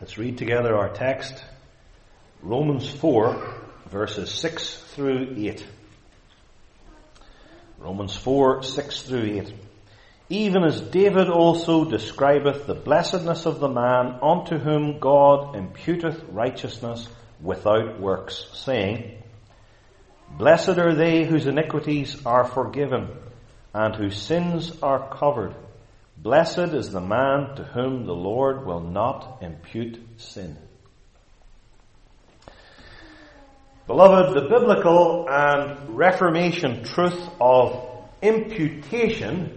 Let's read together our text, Romans 4, verses 6 through 8. Romans 4, 6 through 8. Even as David also describeth the blessedness of the man unto whom God imputeth righteousness without works, saying, Blessed are they whose iniquities are forgiven, and whose sins are covered. Blessed is the man to whom the Lord will not impute sin. Beloved, the biblical and Reformation truth of imputation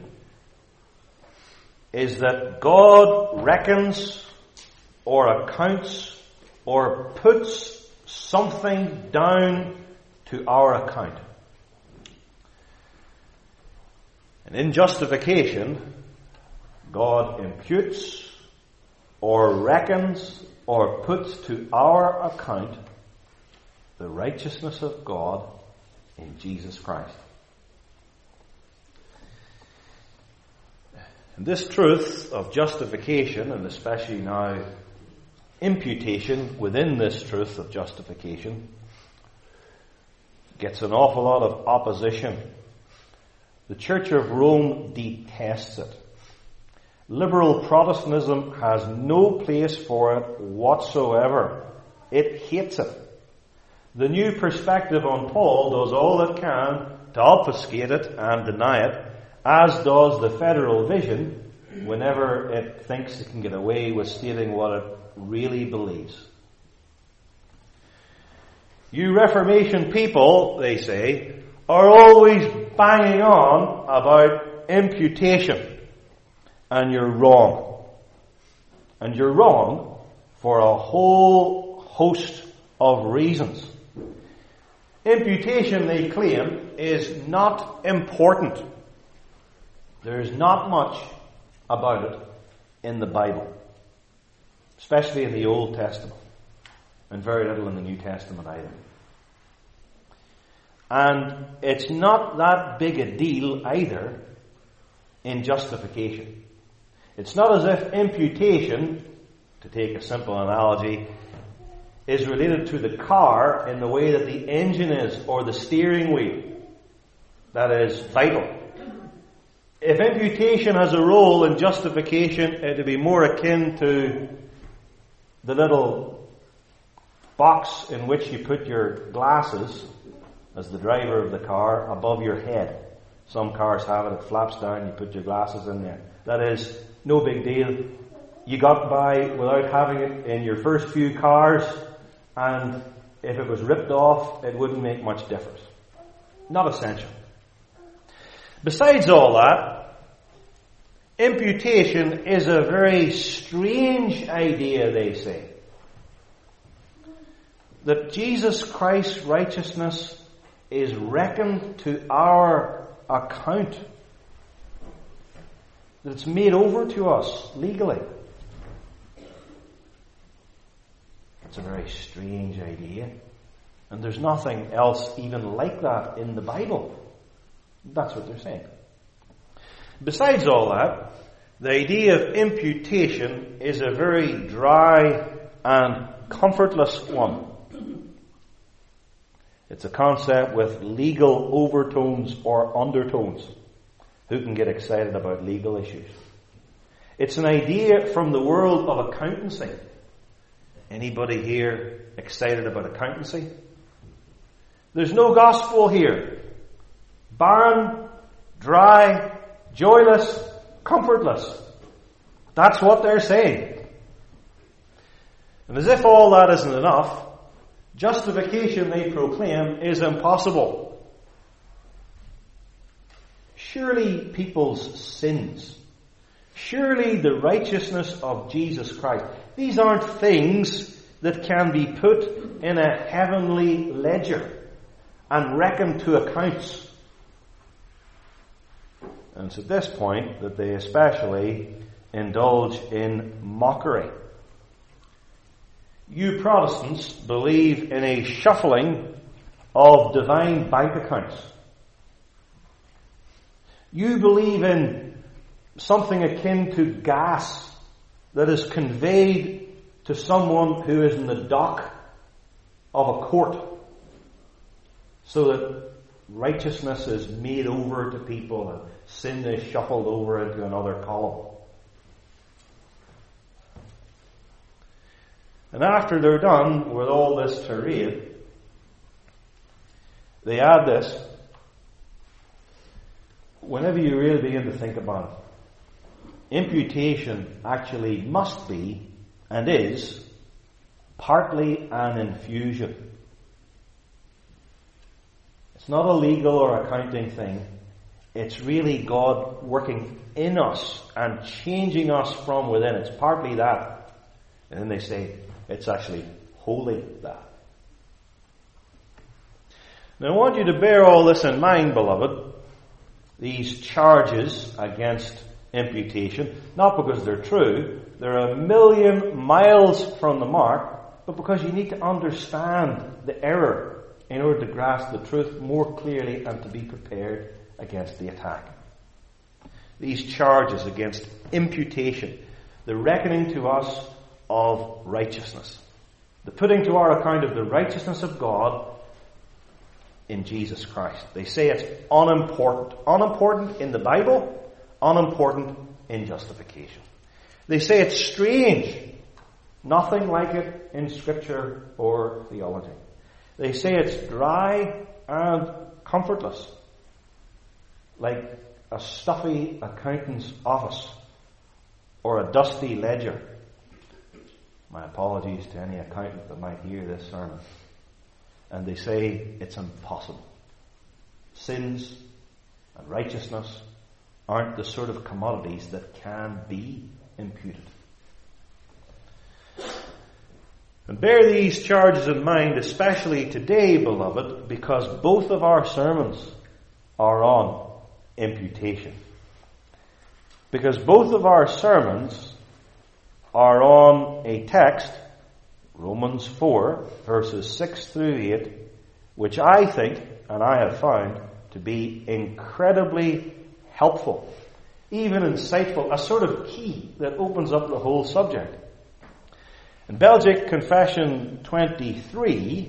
is that God reckons or accounts or puts something down to our account. And in justification, God imputes or reckons or puts to our account the righteousness of God in Jesus Christ. And this truth of justification, and especially now imputation within this truth of justification, gets an awful lot of opposition. The Church of Rome detests it. Liberal Protestantism has no place for it whatsoever. It hates it. The New Perspective on Paul does all it can to obfuscate it and deny it, as does the Federal Vision whenever it thinks it can get away with stating what it really believes. You Reformation people, they say, are always banging on about imputation. And you're wrong. And you're wrong for a whole host of reasons. Imputation, they claim, is not important. There's not much about it in the Bible, especially in the Old Testament, and very little in the New Testament either. And it's not that big a deal either in justification. It's not as if imputation, to take a simple analogy, is related to the car in the way that the engine is or the steering wheel. That is vital. If imputation has a role in justification, it would be more akin to the little box in which you put your glasses as the driver of the car above your head. Some cars have it, it flaps down, you put your glasses in there. That is no big deal. You got by without having it in your first few cars, and if it was ripped off, it wouldn't make much difference. Not essential. Besides all that, imputation is a very strange idea, they say. That Jesus Christ's righteousness is reckoned to our account. That it's made over to us legally. It's a very strange idea. And there's nothing else even like that in the Bible. That's what they're saying. Besides all that, the idea of imputation is a very dry and comfortless one. It's a concept with legal overtones or undertones. Who can get excited about legal issues? It's an idea from the world of accountancy. Anybody here excited about accountancy? There's no gospel here. Barren, dry, joyless, comfortless. That's what they're saying. And as if all that isn't enough, justification, they proclaim, is impossible. Surely people's sins, surely the righteousness of Jesus Christ, these aren't things that can be put in a heavenly ledger and reckoned to accounts. And it's at this point that they especially indulge in mockery. You Protestants believe in a shuffling of divine bank accounts. You believe in something akin to gas that is conveyed to someone who is in the dock of a court, so that righteousness is made over to people and sin is shuffled over into another column. And after they're done with all this terrain, they add this. Whenever you really begin to think about it, imputation actually must be, and is, partly an infusion. It's not a legal or accounting thing. It's really God working in us and changing us from within. It's partly that. And then they say, it's actually wholly that. Now I want you to bear all this in mind, beloved. These charges against imputation, not because they're true, they're a million miles from the mark, but because you need to understand the error in order to grasp the truth more clearly and to be prepared against the attack. These charges against imputation, the reckoning to us of righteousness, the putting to our account of the righteousness of God in Jesus Christ. They say it's unimportant. Unimportant in the Bible, unimportant in justification. They say it's strange. Nothing like it in Scripture or theology. They say it's dry and comfortless, like a stuffy accountant's office or a dusty ledger. My apologies to any accountant that might hear this sermon. And they say it's impossible. Sins and righteousness aren't the sort of commodities that can be imputed. And bear these charges in mind, especially today, beloved, because both of our sermons are on imputation. Because both of our sermons are on a text, Romans 4, verses 6 through 8, which I think, and I have found, to be incredibly helpful, even insightful, a sort of key that opens up the whole subject. In Belgic Confession 23,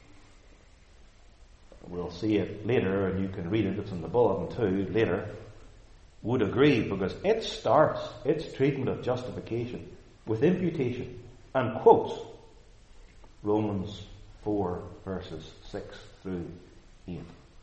we'll see it later, and you can read it, it's in the bulletin too, later, would agree, because it starts its treatment of justification with imputation and quotes Romans 4 verses 6 through 8.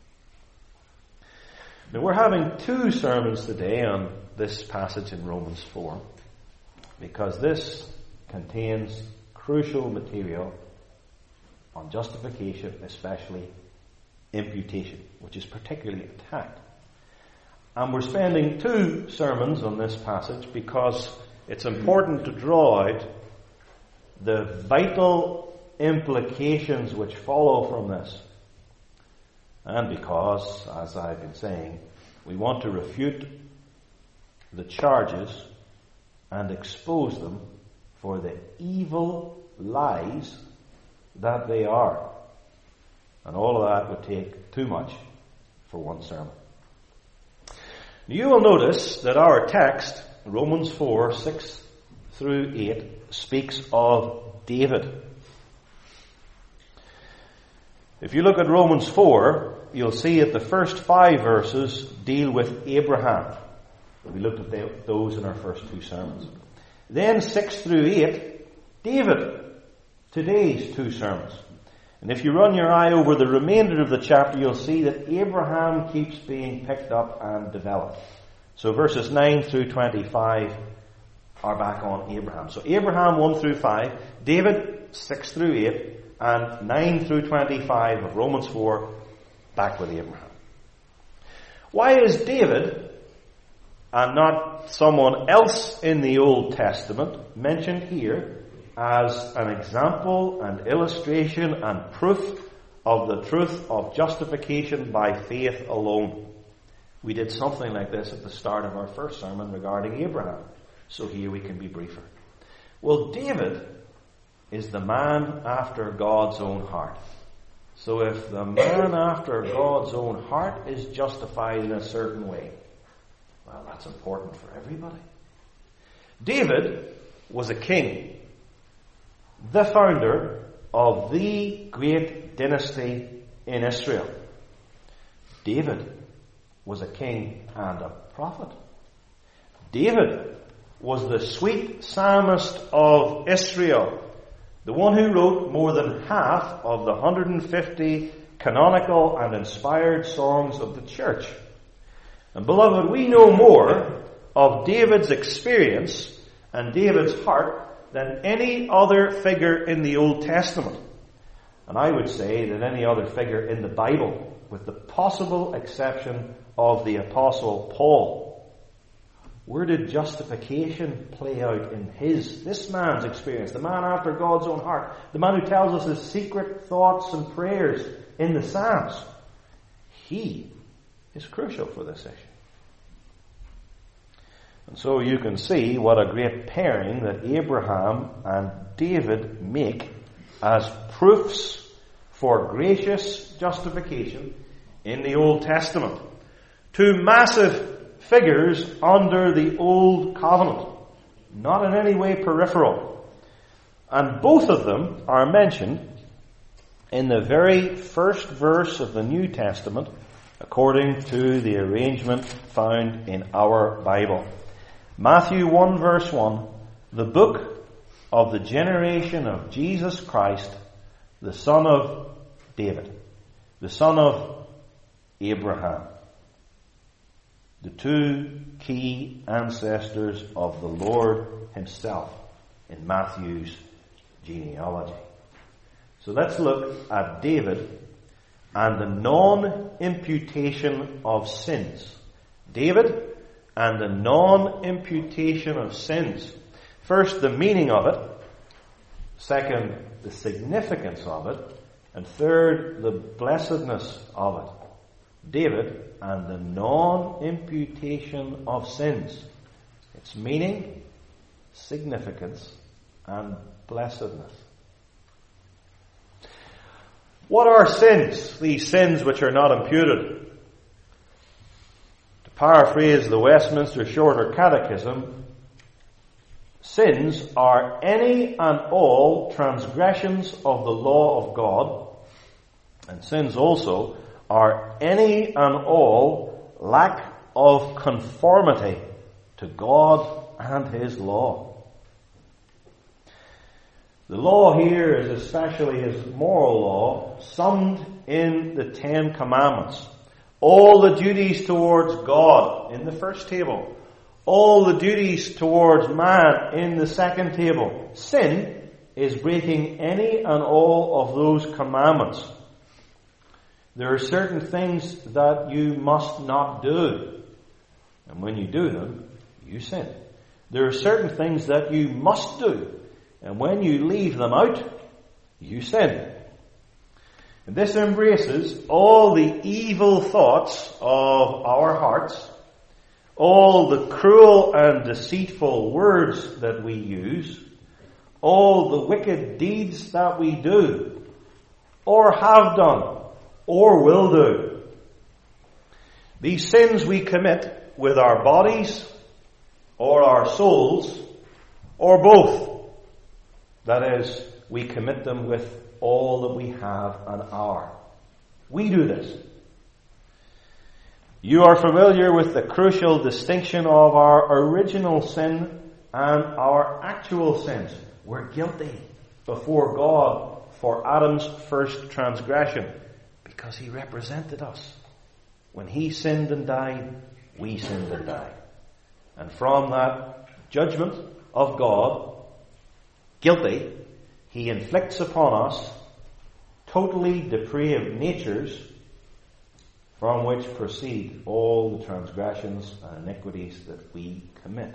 Now we're having two sermons today on this passage in Romans 4 because this contains crucial material on justification, especially imputation, which is particularly attacked. And we're spending two sermons on this passage because it's important to draw out the vital implications which follow from this. And because, as I've been saying, we want to refute the charges and expose them for the evil lies that they are. And all of that would take too much for one sermon. You will notice that our text, Romans 4, 6 through 8, speaks of David. If you look at Romans 4, you'll see that the first 5 verses deal with Abraham. We looked at those in our first two sermons. Then 6 through 8, David. Today's two sermons. And if you run your eye over the remainder of the chapter, you'll see that Abraham keeps being picked up and developed. So verses 9 through 25 are back on Abraham. So Abraham 1 through 5, David 6 through 8, and 9 through 25 of Romans 4, back with Abraham. Why is David, and not someone else in the Old Testament, mentioned here as an example and illustration and proof of the truth of justification by faith alone? We did something like this at the start of our first sermon regarding Abraham. So here we can be briefer. Well, David is the man after God's own heart. So if the man after God's own heart is justified in a certain way, well, that's important for everybody. David was a king. the founder of the great dynasty in Israel. David was a king and a prophet. David was the sweet psalmist of Israel, the one who wrote more than half of the 150 canonical and inspired songs of the church. And beloved, we know more of David's experience and David's heart than any other figure in the Old Testament. And I would say that any other figure in the Bible, with the possible exception of the Apostle Paul. Where did justification play out in this man's experience? The man after God's own heart. The man who tells us his secret thoughts and prayers in the Psalms. He is crucial for this issue. And so you can see what a great pairing that Abraham and David make as proofs for gracious justification in the Old Testament. Two massive figures under the Old Covenant, not in any way peripheral. And both of them are mentioned in the very first verse of the New Testament, according to the arrangement found in our Bible. Matthew 1 verse 1, the book of the generation of Jesus Christ, the son of David, the son of Abraham. The two key ancestors of the Lord himself in Matthew's genealogy. So let's look at David and the non-imputation of sins. David and the non-imputation of sins. First, the meaning of it. Second, the significance of it. And third, the blessedness of it. David and the non-imputation of sins. Its meaning, significance, and blessedness. What are sins? These sins which are not imputed. To paraphrase the Westminster Shorter Catechism, sins are any and all transgressions of the law of God, and sins also are any and all lack of conformity to God and His law. The law here is especially His moral law, summed in the 10 Commandments. All the duties towards God in the first table. All the duties towards man in the second table. Sin is breaking any and all of those commandments. There are certain things that you must not do. And when you do them, you sin. There are certain things that you must do. And when you leave them out, you sin. And this embraces all the evil thoughts of our hearts, all the cruel and deceitful words that we use, all the wicked deeds that we do, or have done, or will do. These sins we commit with our bodies, or our souls, or both. That is, we commit them with all that we have and are. We do this. You are familiar with the crucial distinction of our original sin and our actual sins. We're guilty before God for Adam's first transgression because he represented us. When he sinned and died, we sinned and died. And from that judgment of God, guilty, he inflicts upon us totally depraved natures from which proceed all the transgressions and iniquities that we commit.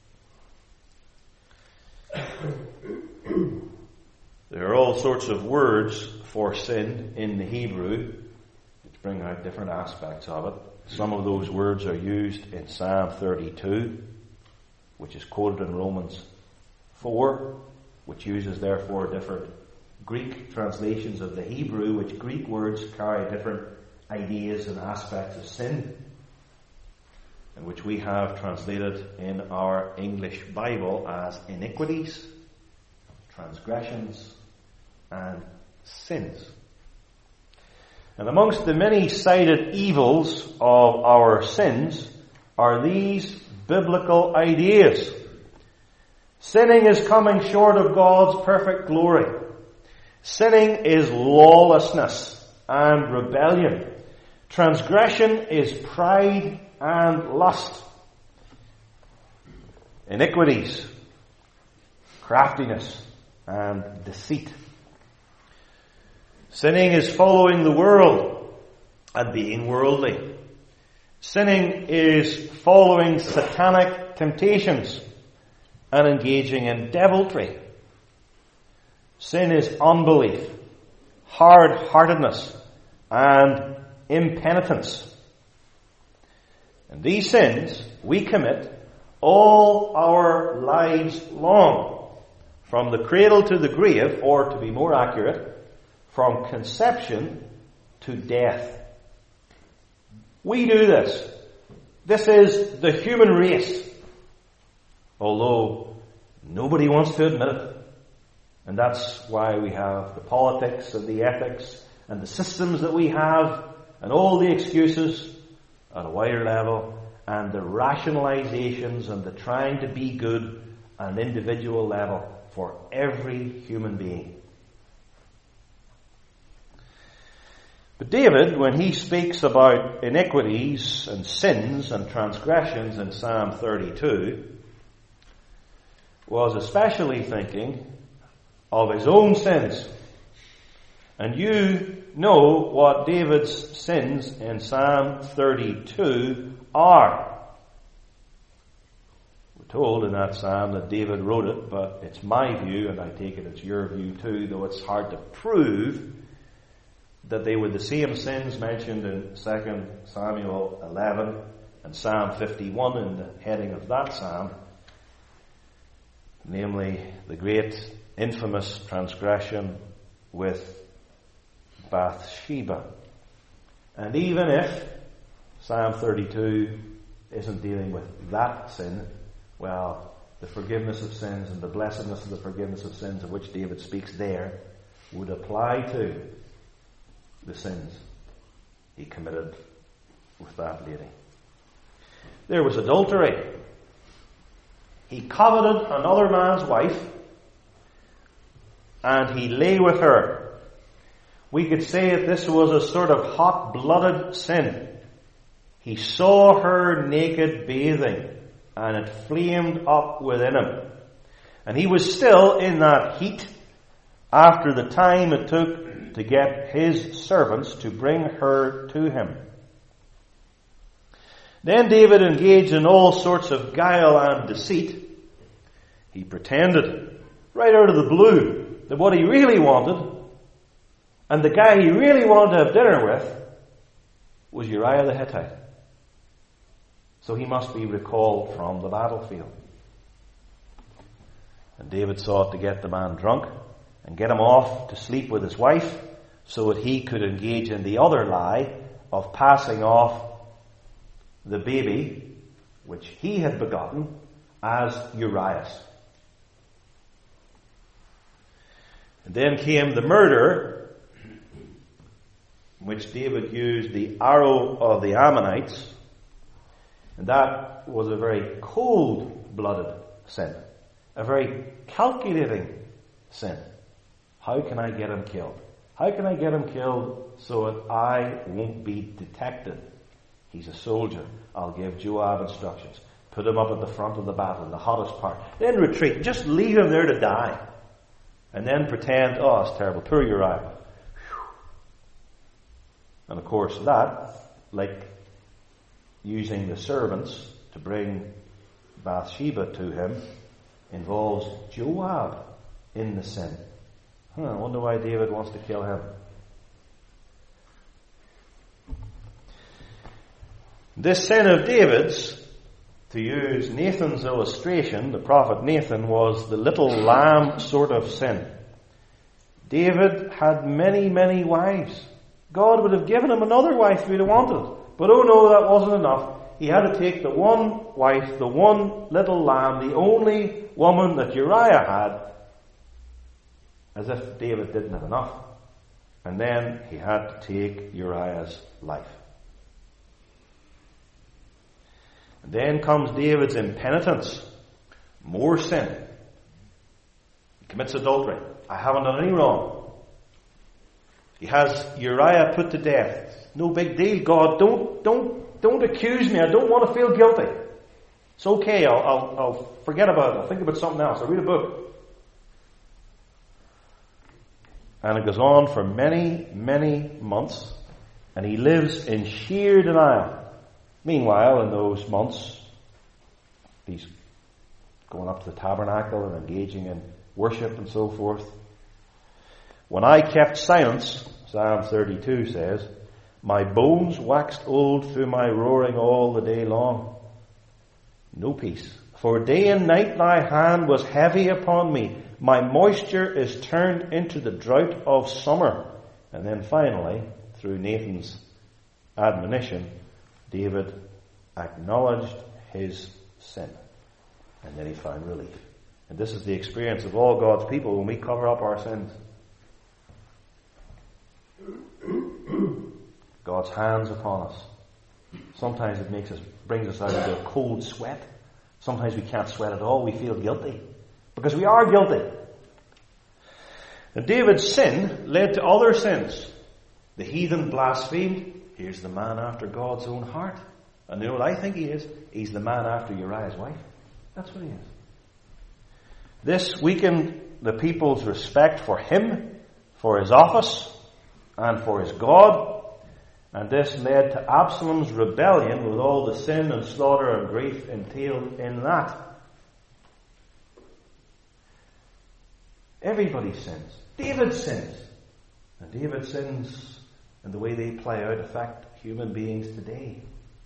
There are all sorts of words for sin in the Hebrew which bring out different aspects of it. Some of those words are used in Psalm 32, which is quoted in Romans 4, which uses therefore different Greek translations of the Hebrew, which Greek words carry different ideas and aspects of sin, and which we have translated in our English Bible as iniquities, transgressions, and sins. And amongst the many-sided evils of our sins are these biblical ideas. Sinning is coming short of God's perfect glory. Sinning is lawlessness and rebellion. Transgression is pride and lust. Iniquities, craftiness, and deceit. Sinning is following the world and being worldly. Sinning is following satanic temptations and engaging in deviltry. Sin is unbelief, hard-heartedness, and impenitence. And these sins we commit all our lives long, from the cradle to the grave, or to be more accurate, from conception to death. We do this. This is the human race. Although nobody wants to admit it. And that's why we have the politics and the ethics and the systems that we have and all the excuses at a wider level and the rationalizations and the trying to be good at an individual level for every human being. But David, when he speaks about iniquities and sins and transgressions in Psalm 32, was especially thinking of his own sins. And you know what David's sins in Psalm 32 are. We're told in that psalm that David wrote it, but it's my view, and I take it it's your view too, though it's hard to prove that they were the same sins mentioned in 2 Samuel 11 and Psalm 51 in the heading of that psalm, namely the great infamous transgression with Bathsheba. And even if Psalm 32 isn't dealing with that sin, well, the forgiveness of sins and the blessedness of the forgiveness of sins of which David speaks there would apply to the sins he committed with that lady. There was adultery. He coveted another man's wife and he lay with her. We could say that this was a sort of hot-blooded sin. He saw her naked bathing and it flamed up within him. And he was still in that heat after the time it took to get his servants to bring her to him. Then David engaged in all sorts of guile and deceit. He pretended, right out of the blue, that what he really wanted, and the guy he really wanted to have dinner with, was Uriah the Hittite. So he must be recalled from the battlefield. And David sought to get the man drunk and get him off to sleep with his wife so that he could engage in the other lie of passing off the baby which he had begotten as Uriah's. And then came the murder, in which David used the arrow of the Ammonites, and that was a very cold-blooded sin, a very calculating sin. How can I get him killed? How can I get him killed so that I won't be detected? He's a soldier. I'll give Joab instructions. Put him up at the front of the battle, the hottest part. Then retreat. Just leave him there to die. And then pretend, oh, it's terrible. Poor Uriah. Whew. And of course that, like using the servants to bring Bathsheba to him, involves Joab in the sin. I wonder why David wants to kill him. This sin of David's, to use Nathan's illustration, the prophet Nathan, was the little lamb sort of sin. David had many, many wives. God would have given him another wife if he'd have wanted. But oh no, that wasn't enough. He had to take the one wife, the one little lamb, the only woman that Uriah had, as if David didn't have enough. And then he had to take Uriah's life. And then comes David's impenitence. More sin. He commits adultery. I haven't done any wrong. He has Uriah put to death. No big deal, God. Don't accuse me. I don't want to feel guilty. It's okay. I'll forget about it. I'll think about something else. I'll read a book. And it goes on for many, many months. And he lives in sheer denial. Meanwhile, in those months, he's going up to the tabernacle and engaging in worship and so forth. When I kept silence, Psalm 32 says, my bones waxed old through my roaring all the day long. No peace. For day and night thy hand was heavy upon me. My moisture is turned into the drought of summer. And then finally, through Nathan's admonition, David acknowledged his sin. And then he found relief. And this is the experience of all God's people when we cover up our sins. God's hands upon us. Sometimes it brings us out into a cold sweat. Sometimes we can't sweat at all. We feel guilty. Because we are guilty. And David's sin led to other sins. The heathen blasphemed. Here's the man after God's own heart. And you know what I think he is? He's the man after Uriah's wife. That's what he is. This weakened the people's respect for him, for his office, and for his God. And this led to Absalom's rebellion with all the sin and slaughter and grief entailed in that. Everybody sins. David sins. And David's sins and the way they play out affect human beings today.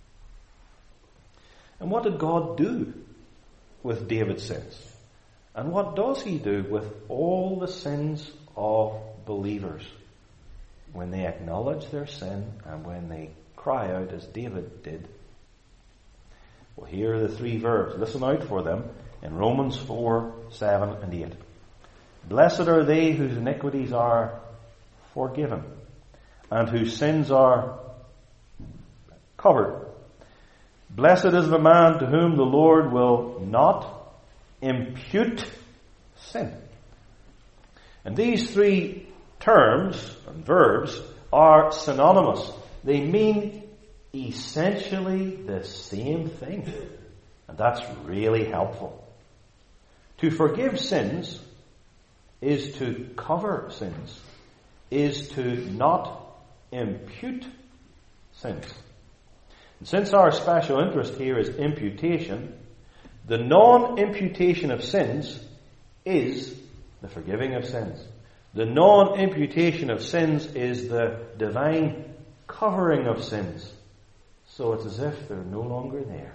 And what did God do with David's sins? And what does he do with all the sins of believers when they acknowledge their sin and when they cry out as David did? Well, here are the three verbs. Listen out for them in Romans 4, 7 and 8. Blessed are they whose iniquities are forgiven and whose sins are covered. Blessed is the man to whom the Lord will not impute sin. And these three terms and verbs are synonymous. They mean essentially the same thing. And that's really helpful. To forgive sins is to cover sins, is to not impute sins. And since our special interest here is imputation, the non-imputation of sins is the forgiving of sins. The non-imputation of sins is the divine covering of sins. So it's as if they're no longer there.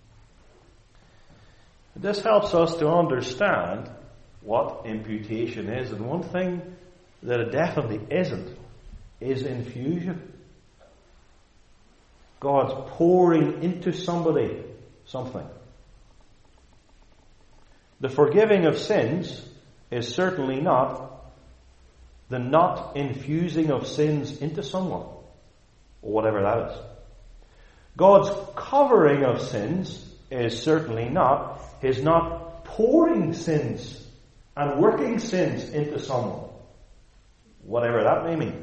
This helps us to understand what imputation is. And one thing that it definitely isn't is infusion. God's pouring into somebody something. The forgiving of sins is certainly not the not infusing of sins into someone, or whatever that is. God's covering of sins is certainly not his not pouring sins and working sins into someone, whatever that may mean.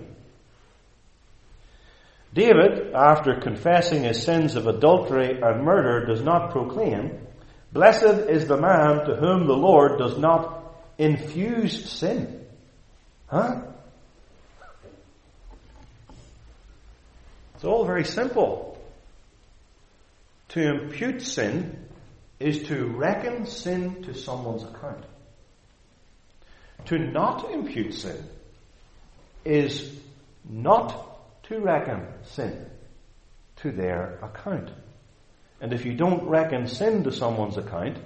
David, after confessing his sins of adultery and murder, does not proclaim, "Blessed is the man to whom the Lord does not infuse sin." Huh? It's all very simple. To impute sin is to reckon sin to someone's account. To not impute sin is not to reckon sin to their account. And if you don't reckon sin to someone's account,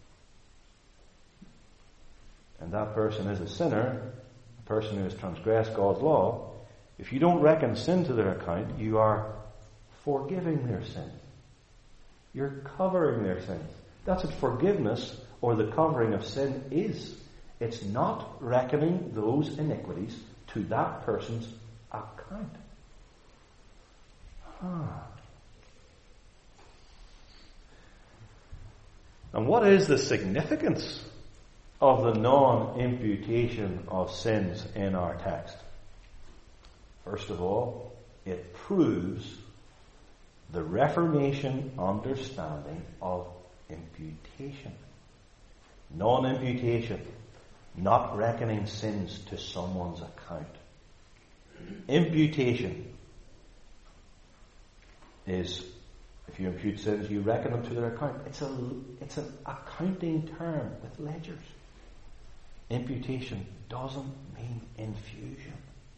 and that person is a sinner, a person who has transgressed God's law, if you don't reckon sin to their account, you are forgiving their sin. You're covering their sins. That's what forgiveness or the covering of sin is. It's not reckoning those iniquities to that person's account. And what is the significance of the non-imputation of sins in our text? First of all, it proves the Reformation understanding of imputation. Non-imputation, not reckoning sins to someone's account. Imputation is, if you impute sins, you reckon them to their account. It's an accounting term with ledgers. Imputation doesn't mean infusion.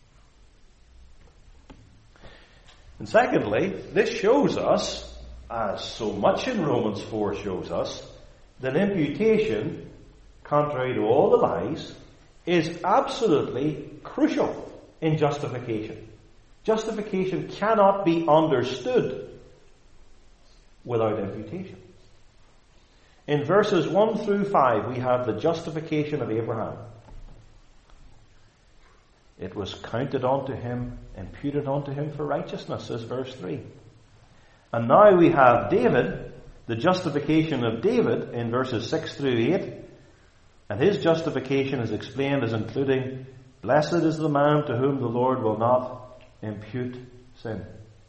And secondly, this shows us, as so much in Romans 4 shows us, that imputation, contrary to all the lies, is absolutely crucial in justification. Justification cannot be understood without imputation. In verses 1 through 5, we have the justification of Abraham. It was counted unto him, imputed unto him for righteousness, says verse 3. And now we have David, the justification of David in verses 6 through 8. And his justification is explained as including, blessed is the man to whom the Lord will not impute sin.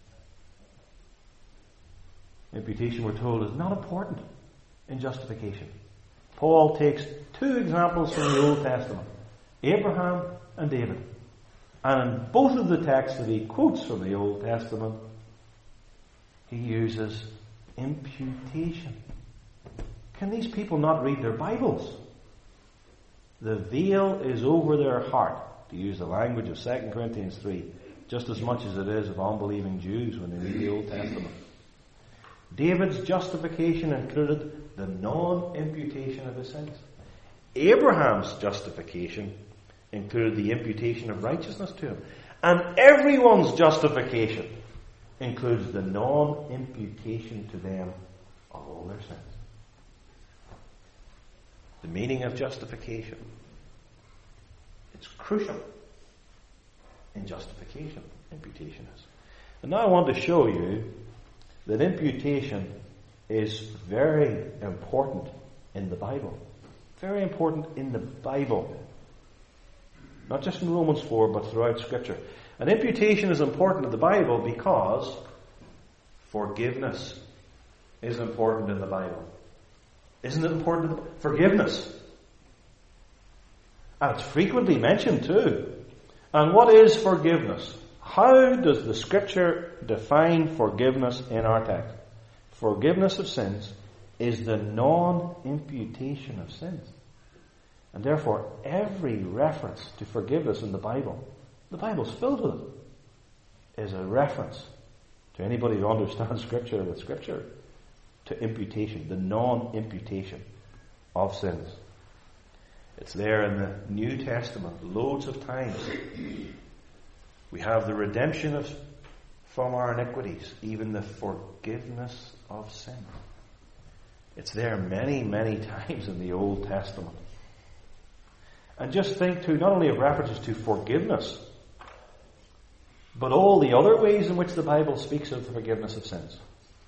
Imputation, we're told, is not important in justification. Paul takes two examples from the Old Testament, Abraham and David. And in both of the texts that he quotes from the Old Testament, he uses imputation. Can these people not read their Bibles? The veil is over their heart, to use the language of 2 Corinthians 3, just as much as it is of unbelieving Jews when they read the Old Testament. David's justification included the non-imputation of his sins. Abraham's justification included the imputation of righteousness to him. And everyone's justification includes the non-imputation to them of all their sins. The meaning of justification. It's crucial in justification. Imputation is. And now I want to show you that imputation is very important in the Bible. Very important in the Bible. Not just in Romans 4, but throughout Scripture. And imputation is important in the Bible because forgiveness is important in the Bible. Isn't it important? Forgiveness. And it's frequently mentioned too. And what is forgiveness? How does the Scripture define forgiveness in our text? Forgiveness of sins is the non-imputation of sins. And therefore, every reference to forgiveness in the Bible's filled with it, is a reference to anybody who understands Scripture with Scripture to imputation, the non-imputation of sins. It's there in the New Testament loads of times. We have the redemption from our iniquities, even the forgiveness of sin. It's there many, many times in the Old Testament. And just think too, not only of references to forgiveness, but all the other ways in which the Bible speaks of the forgiveness of sins.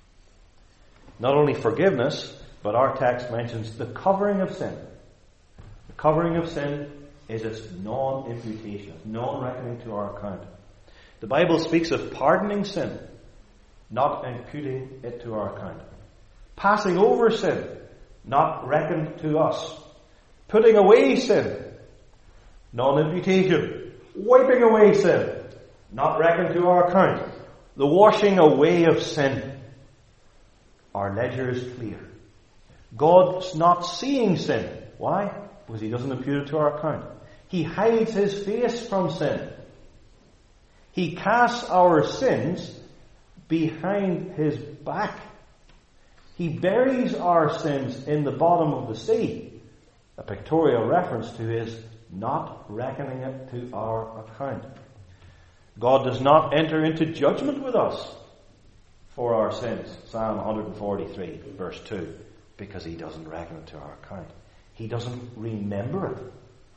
Not only forgiveness, but our text mentions the covering of sin. The covering of sin is its non-imputation, non-reckoning to our account. The Bible speaks of pardoning sin, not imputing it to our account. Passing over sin, not reckoned to us. Putting away sin, non-imputation. Wiping away sin, not reckoned to our account. The washing away of sin. Our ledger is clear. God's not seeing sin. Why? Because He doesn't impute it to our account. He hides His face from sin. He casts our sins behind His back. He buries our sins in the bottom of the sea. A pictorial reference to His not reckoning it to our account. God does not enter into judgment with us for our sins. Psalm 143, verse 2. Because He doesn't reckon it to our account. He doesn't remember it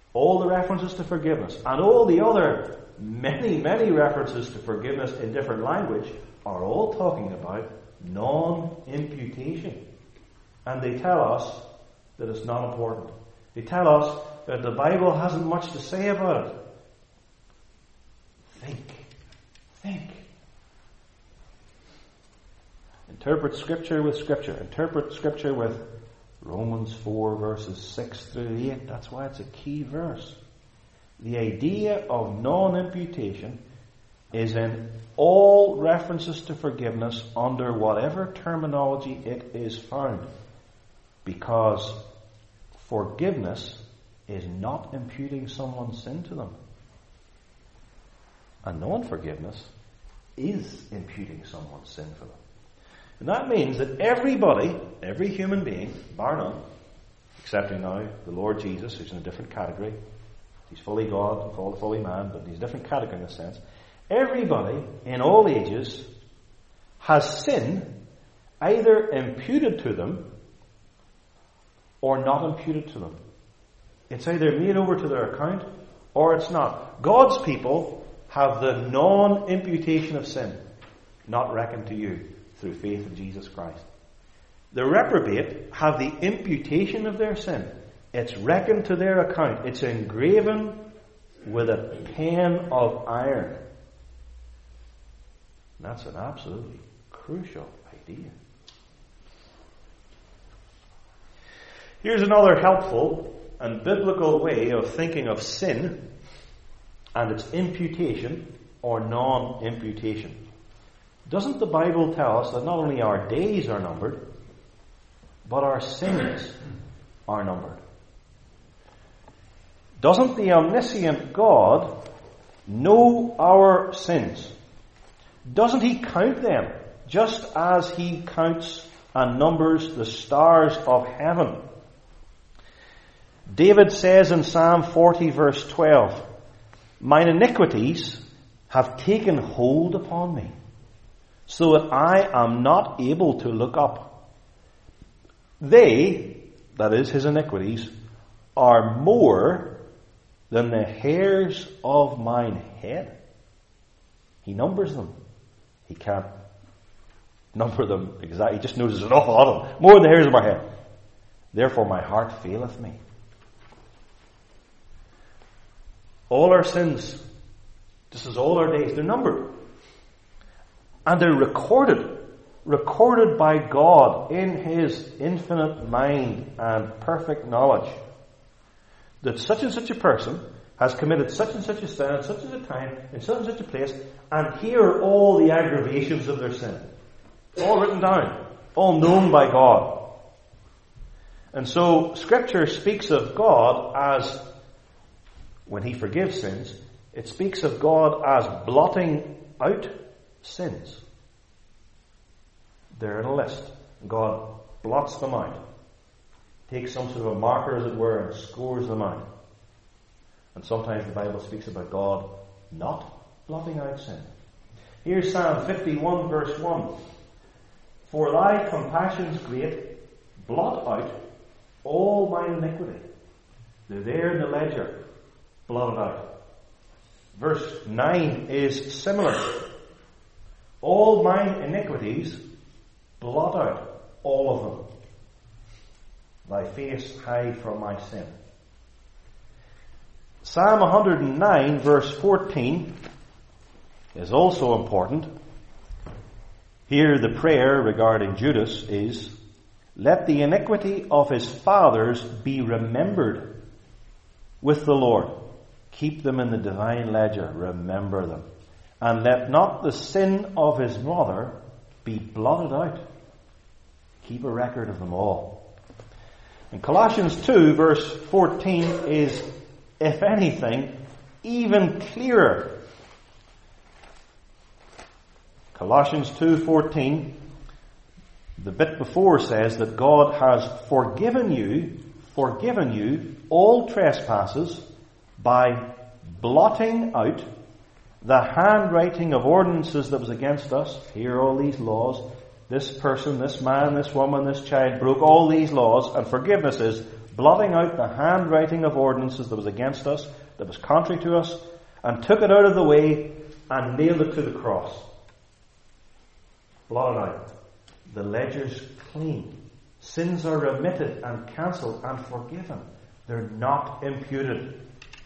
all the references to forgiveness, and all the other many, many references to forgiveness in different language are all talking about non-imputation. And they tell us that it's not important. They tell us that the Bible hasn't much to say about it. Think. Interpret Scripture with Scripture. Interpret Scripture with Romans 4 verses 6 through 8. That's why it's a key verse. The idea of non-imputation is in all references to forgiveness under whatever terminology it is found. Because forgiveness is not imputing someone's sin to them. And non-forgiveness is imputing someone's sin for them. And that means that everybody, every human being, bar none, excepting now the Lord Jesus, who's in a different category. He's fully God and fully man, but he's a different category in a sense. Everybody, in all ages, has sin either imputed to them or not imputed to them. It's either made over to their account or it's not. God's people have the non-imputation of sin not reckoned to you through faith in Jesus Christ. The reprobate have the imputation of their sin. It's reckoned to their account. It's engraven with a pen of iron. That's an absolutely crucial idea. Here's another helpful and biblical way of thinking of sin and its imputation or non-imputation. Doesn't the Bible tell us that not only our days are numbered, but our sins are numbered? Doesn't the omniscient God know our sins? Doesn't he count them just as he counts and numbers the stars of heaven? David says in Psalm 40 verse 12, "Mine iniquities have taken hold upon me, so that I am not able to look up. They," that is his iniquities, "are more than the hairs of mine head." He numbers them. He can't number them exactly. He just knows there's an awful lot of them. More than the hairs of my head. "Therefore my heart faileth me." All our sins, just as all our days, they're numbered. And they're recorded by God in his infinite mind and perfect knowledge. That such and such a person has committed such and such a sin at such and such a time, in such and such a place, and here are all the aggravations of their sin. All written down, all known by God. And so Scripture speaks of God as, when he forgives sins, it speaks of God as blotting out sins. They're in a list. God blots them out. Takes some sort of a marker, as it were, and scores them out. And sometimes the Bible speaks about God not blotting out sin. Here's Psalm 51 verse 1. "For thy compassions great, blot out all mine iniquity." They're there in the ledger, blotted out. Verse 9 is similar. "All mine iniquities, blot out all of them. Thy face hide from my sin." Psalm 109 verse 14 is also important. Here the prayer regarding Judas is, "Let the iniquity of his fathers be remembered with the Lord. Keep them in the divine ledger. Remember them. And let not the sin of his mother be blotted out. Keep a record of them all." And Colossians 2 verse 14 is, if anything, even clearer. Colossians 2:14, the bit before says that God has forgiven you all trespasses by blotting out the handwriting of ordinances that was against us. Here are all these laws. This person, this man, this woman, this child broke all these laws, and forgiveness is blotting out the handwriting of ordinances that was against us, that was contrary to us, and took it out of the way and nailed it to the cross. Blotted out. The ledger's clean. Sins are remitted and cancelled and forgiven. They're not imputed.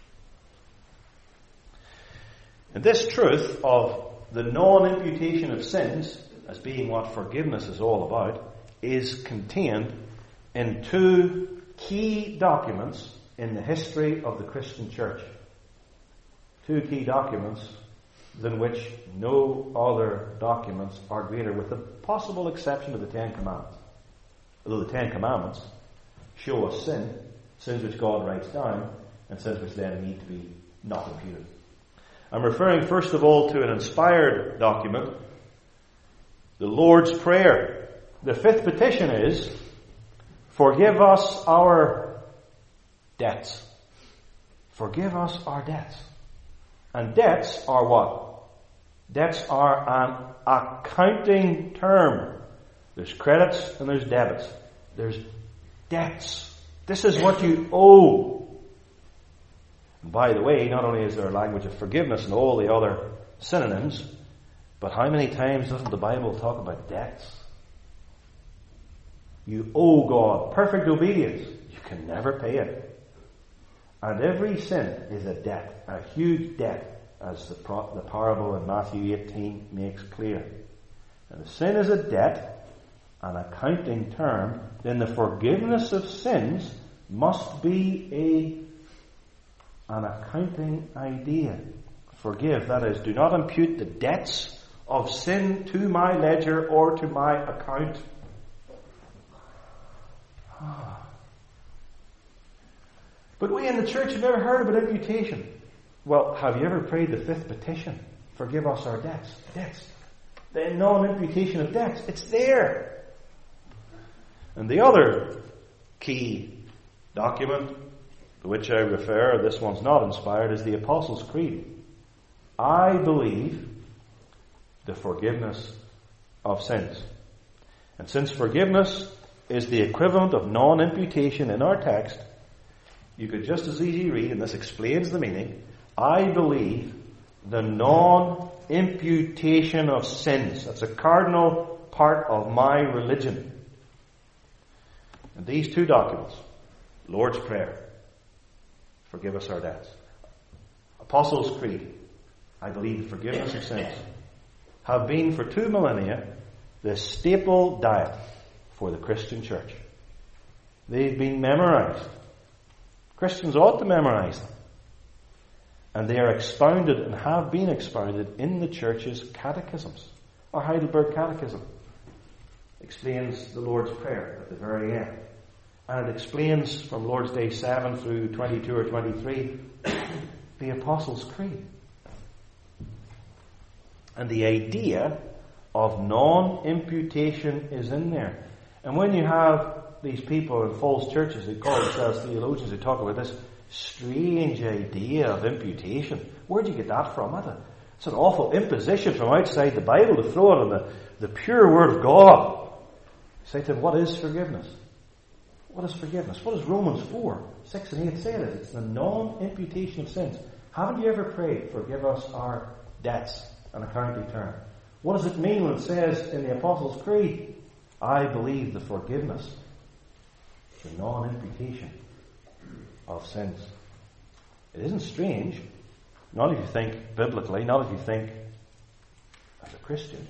And this truth of the non-imputation of sins, as being what forgiveness is all about, is contained in two key documents in the history of the Christian church. Two key documents than which no other documents are greater, with the possible exception of the Ten Commandments. Although the Ten Commandments show us sins which God writes down, and sins which then need to be not imputed. I'm referring first of all to an inspired document, the Lord's Prayer. The fifth petition is, forgive us our debts. Forgive us our debts. And debts are what? Debts are an accounting term. There's credits and there's debits. There's debts. This is what you owe. And by the way, not only is there a language of forgiveness and all the other synonyms, but how many times doesn't the Bible talk about debts? You owe God perfect obedience. You can never pay it. And every sin is a debt, a huge debt, as the parable in Matthew 18 makes clear. And if sin is a debt, an accounting term, then the forgiveness of sins must be an accounting idea. Forgive, that is, do not impute the debts of sin to my ledger or to my account. But we in the church have never heard about imputation. Well, have you ever prayed the fifth petition? Forgive us our debts. Debts. The non-imputation of debts. It's there. And the other key document to which I refer, this one's not inspired, is the Apostles' Creed. I believe the forgiveness of sins. And since forgiveness is the equivalent of non-imputation in our text, you could just as easily read, and this explains the meaning, I believe the non-imputation of sins. That's a cardinal part of my religion. And these two documents, Lord's Prayer, forgive us our debts. Apostles' Creed, I believe the forgiveness of sins, have been for 2 millennia the staple diet for the Christian church. They've been memorized. Christians ought to memorize them. And they are expounded and have been expounded in the church's catechisms. Our Heidelberg Catechism explains the Lord's Prayer at the very end. And it explains from Lord's Day 7 through 22 or 23 the Apostles' Creed. And the idea of non-imputation is in there. And when you have these people in false churches who call themselves theologians who talk about this strange idea of imputation, where'd you get that from? It's an awful imposition from outside the Bible to throw it on the pure Word of God. Say to them, what is forgiveness? What is forgiveness? What does Romans 4, 6 and 8 say it is? It's the non-imputation of sins. Haven't you ever prayed, forgive us our debts, an accounting term? What does it mean when it says in the Apostles' Creed, I believe the forgiveness, the non-imputation of sins? It isn't strange, not if you think biblically, not if you think as a Christian.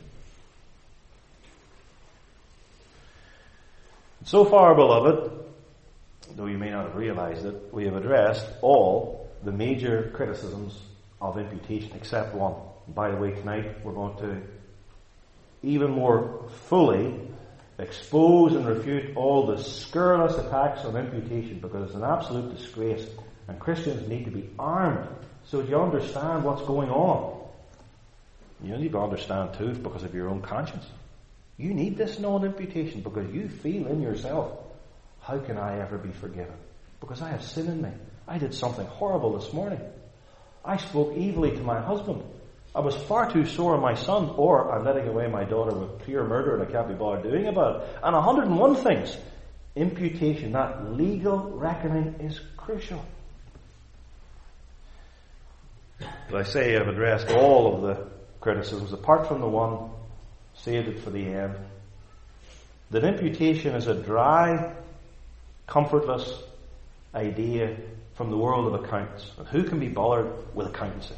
So far, beloved, though you may not have realized it, we have addressed all the major criticisms of imputation except one. And by the way, tonight we're going to even more fully expose and refute all the scurrilous attacks on imputation, because it's an absolute disgrace and Christians need to be armed so that you understand what's going on. You need to understand too because of your own conscience. You need this non-imputation because you feel in yourself, how can I ever be forgiven? Because I have sin in me. I did something horrible this morning. I spoke evilly to my husband. I was far too sore on my son, or I'm letting away my daughter with pure murder and I can't be bothered doing about it. And 101 things. imputation, that legal reckoning, is crucial. As I say, I've addressed all of the criticisms, apart from the one, saved it for the end, that imputation is a dry, comfortless idea from the world of accountants. And who can be bothered with accountancy?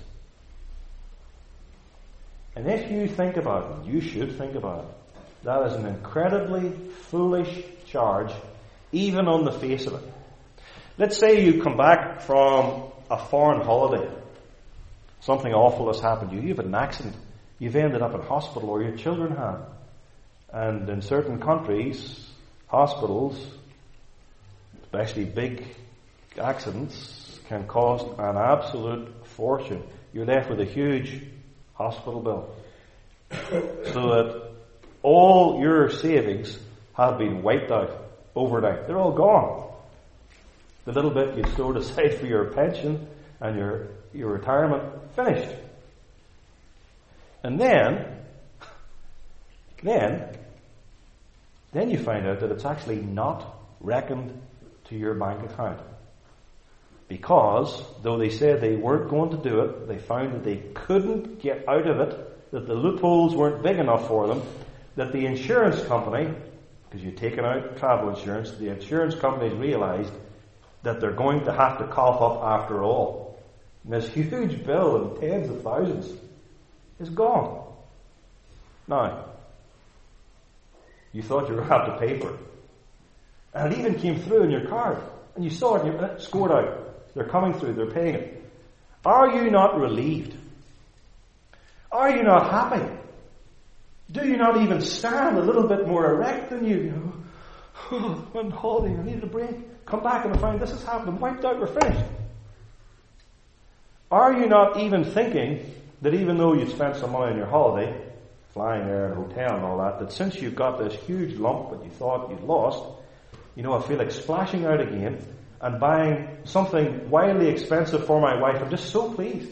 And if you think about it, you should think about it, that is an incredibly foolish charge, even on the face of it. Let's say you come back from a foreign holiday. Something awful has happened to you. You've had an accident. You've ended up in hospital, or your children have. And in certain countries, hospitals, especially big accidents, can cost an absolute fortune. You're left with a huge hospital bill. So that all your savings have been wiped out overnight. They're all gone. The little bit you stored aside for your pension and your retirement, finished. And then you find out that it's actually not reckoned to your bank account. Because, though they said they weren't going to do it, they found that they couldn't get out of it, that the loopholes weren't big enough for them, that the insurance company, because you've taken out travel insurance, the insurance companies realized that they're going to have to cough up after all. And this huge bill of tens of thousands is gone. Now, you thought you were going to have to pay for it. And it even came through in your card. And you saw it and it scored out. They're coming through, they're paying it. Are you not relieved? Are you not happy? Do you not even stand a little bit more erect than you? Oh, I'm on holiday, I needed a break. Come back and I find this has happened. Wiped out, we're finished. Are you not even thinking that even though you spent some money on your holiday, flying there in a hotel and all that, that since you've got this huge lump that you thought you'd lost, I feel like splashing out again and buying something wildly expensive for my wife. I'm just so pleased.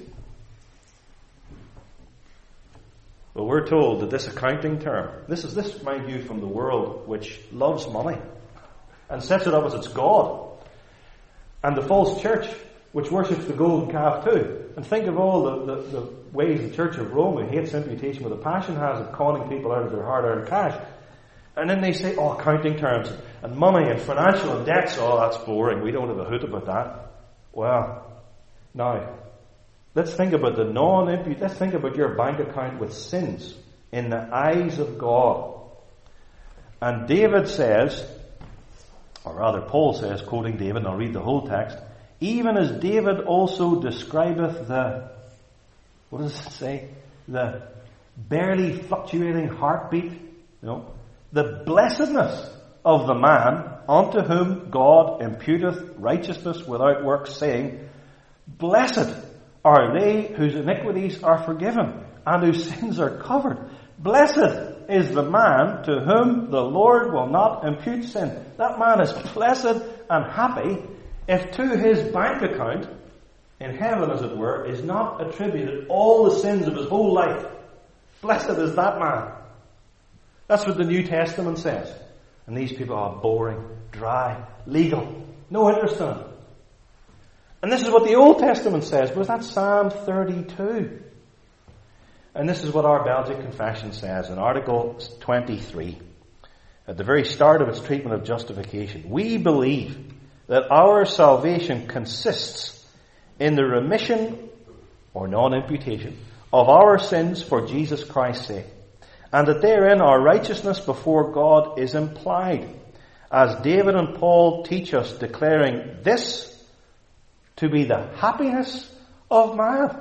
Well, we're told that this accounting term, this mind you, from the world which loves money and sets it up as its God, and the false church which worships the golden calf too. And think of all the ways the Church of Rome, who hates imputation with a passion, has of conning people out of their hard-earned cash. And then they say, accounting terms and money and financial and debts, that's boring. We don't have a hoot about that. Well, now, let's think about let's think about your bank account with sins in the eyes of God. And David says, or rather Paul says, quoting David, and I'll read the whole text, even as David also describeth what does it say? The barely fluctuating heartbeat, the blessedness of the man unto whom God imputeth righteousness without works, saying, blessed are they whose iniquities are forgiven and whose sins are covered. Blessed is the man to whom the Lord will not impute sin. That man is blessed and happy if to his bank account, in heaven as it were, is not attributed all the sins of his whole life. Blessed is that man. That's what the New Testament says. And these people are boring, dry, legal, no interest in it. And this is what the Old Testament says, but that's Psalm 32. And this is what our Belgic Confession says in Article 23, at the very start of its treatment of justification. We believe that our salvation consists in the remission, or non-imputation, of our sins for Jesus Christ's sake, and that therein our righteousness before God is implied, as David and Paul teach us, declaring this to be the happiness of man.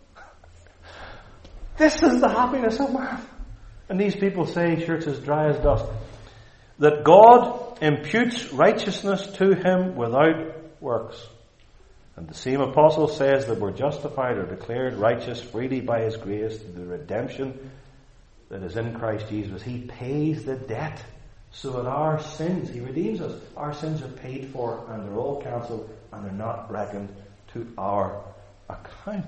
This is the happiness of man. And these people say, sure, it's as dry as dust, that God imputes righteousness to him without works. And the same apostle says that we're justified or declared righteous freely by his grace through the redemption that is in Christ Jesus. He pays the debt so that our sins, he redeems us, our sins are paid for and they're all cancelled and they're not reckoned to our account.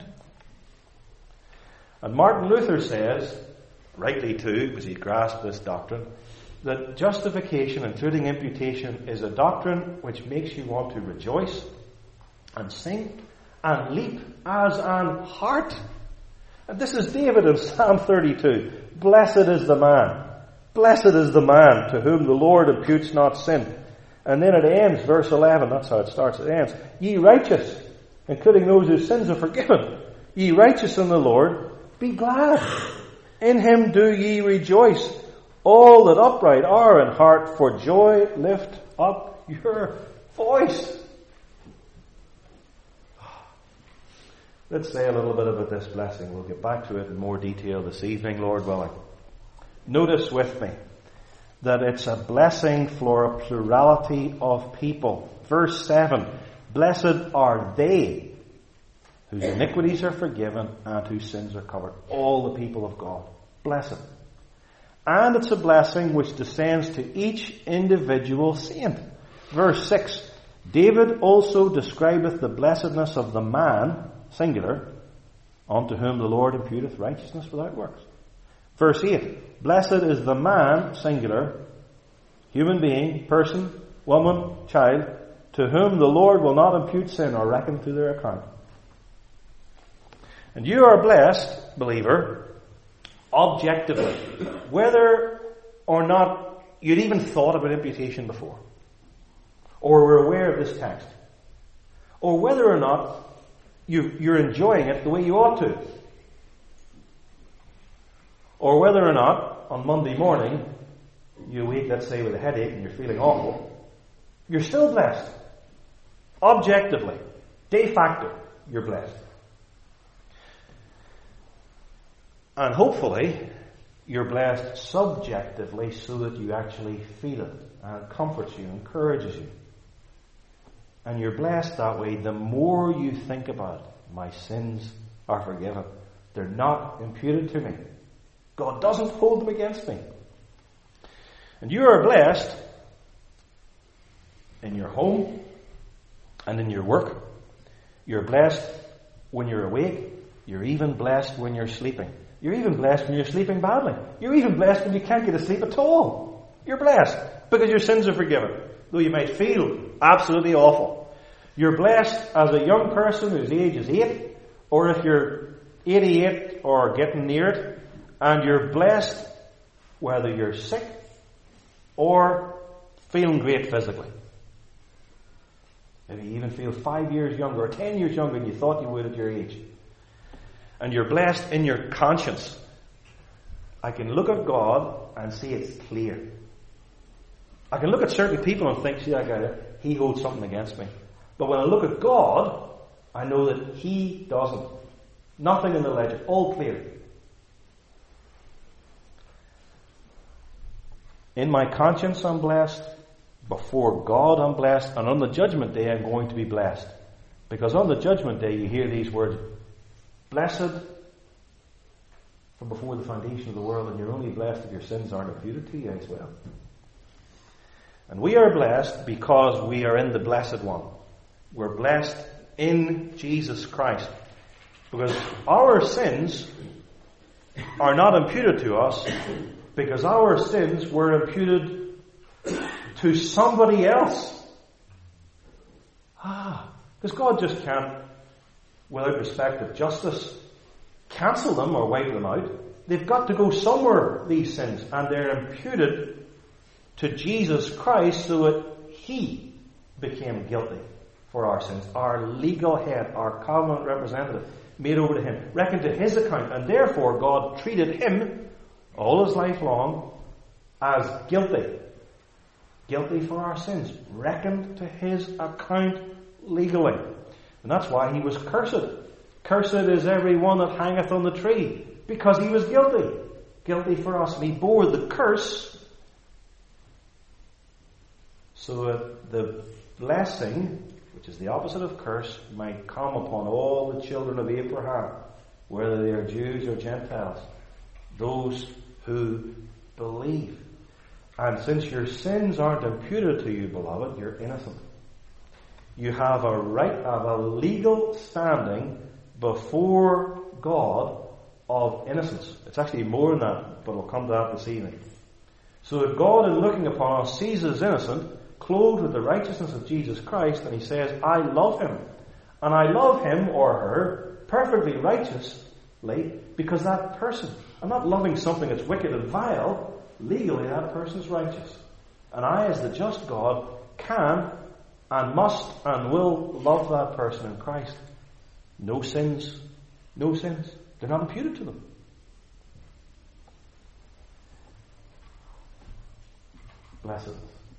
And Martin Luther says, rightly too, because he grasped this doctrine, that justification, including imputation, is a doctrine which makes you want to rejoice and sing and leap as an hart. And this is David in Psalm 32. Blessed is the man to whom the Lord imputes not sin. And then it ends, verse 11, that's how it starts, it ends. Ye righteous, including those whose sins are forgiven. Ye righteous in the Lord, be glad. In him do ye rejoice. All that upright are in heart, for joy lift up your voice. Let's say a little bit about this blessing. We'll get back to it in more detail this evening, Lord willing. Notice with me that it's a blessing for a plurality of people. Verse 7, blessed are they whose iniquities are forgiven and whose sins are covered. All the people of God. Blessed. And it's a blessing which descends to each individual saint. Verse 6, David also describeth the blessedness of the man, singular, unto whom the Lord imputeth righteousness without works. Verse 8, blessed is the man, singular, human being, person, woman, child, to whom the Lord will not impute sin or reckon to their account. And you are blessed, believer, objectively, whether or not you'd even thought about imputation before, or were aware of this text, or whether or not you're enjoying it the way you ought to, or whether or not on Monday morning you wake, let's say, with a headache and you're feeling awful, you're still blessed. Objectively, de facto, you're blessed. And hopefully, you're blessed subjectively so that you actually feel it and it comforts you, encourages you. And you're blessed that way the more you think about it. My sins are forgiven. They're not imputed to me. God doesn't hold them against me. And you are blessed in your home and in your work. You're blessed when you're awake. You're even blessed when you're sleeping. You're even blessed when you're sleeping badly. You're even blessed when you can't get to sleep at all. You're blessed because your sins are forgiven, though you might feel absolutely awful. You're blessed as a young person whose age is 8, or if you're 88 or getting near it, and you're blessed whether you're sick or feeling great physically. Maybe you even feel 5 years younger or 10 years younger than you thought you would at your age. And you're blessed in your conscience. I can look at God and see it's clear. I can look at certain people and think, see that guy there, he holds something against me. But when I look at God, I know that he doesn't. Nothing in the ledger. All clear. In my conscience I'm blessed. Before God I'm blessed. And on the judgment day I'm going to be blessed. Because on the judgment day you hear these words, blessed from before the foundation of the world, and you're only blessed if your sins aren't imputed to you as well. And we are blessed because we are in the Blessed One. We're blessed in Jesus Christ. Because our sins are not imputed to us, because our sins were imputed to somebody else. Because God just can't, without respect of justice, cancel them or wipe them out. They've got to go somewhere, these sins, and they're imputed to Jesus Christ so that he became guilty for our sins. Our legal head, our covenant representative, made over to him, reckoned to his account, and therefore God treated him all his life long as guilty. Guilty for our sins, reckoned to his account legally. And that's why he was cursed. Cursed is every one that hangeth on the tree, because he was guilty. Guilty for us. And he bore the curse so that the blessing, which is the opposite of curse, might come upon all the children of Abraham, whether they are Jews or Gentiles, those who believe. And since your sins aren't imputed to you, beloved, you're innocent. You have a right, have a legal standing before God of innocence. It's actually more than that, but we'll come to that this evening. So that God, in looking upon us, sees us innocent, clothed with the righteousness of Jesus Christ, and he says, I love him. And I love him or her perfectly righteously because that person, I'm not loving something that's wicked and vile, legally that person's righteous. And I, as the just God, can and must and will love that person in Christ. No sins. No sins. They're not imputed to them. Blessedness.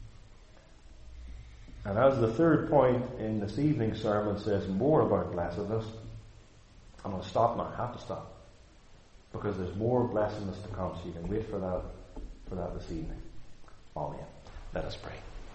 And as the third point in this evening's sermon says more about blessedness, I'm going to stop now. I have to stop. Because there's more blessedness to come, so you can wait for that this evening. Amen. Let us pray.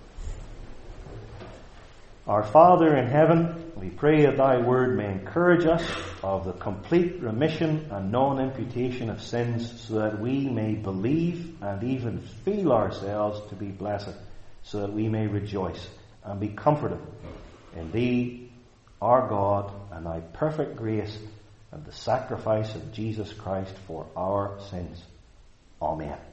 Our Father in heaven, we pray that thy word may encourage us of the complete remission and non-imputation of sins, so that we may believe and even feel ourselves to be blessed, so that we may rejoice and be comforted in thee, our God, and thy perfect grace and the sacrifice of Jesus Christ for our sins. Amen.